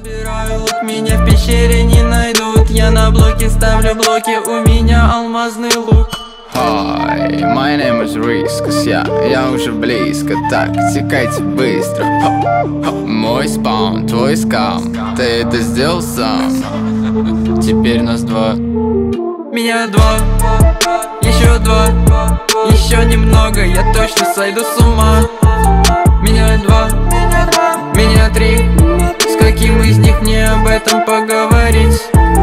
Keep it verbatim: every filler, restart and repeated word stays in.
Собираю лук, меня в пещере не найдут. Я на блоке ставлю блоки, у меня алмазный лук. Hi, my name is Riskus, я, я уже близко, так, текайте быстро. Хоп, хоп. Мой спаун, твой скам, ты это сделал сам. Теперь нас два. Меня два, еще два, еще немного, я точно сойду с ума. Меня два, меня три, с каким из них мне об этом поговорить?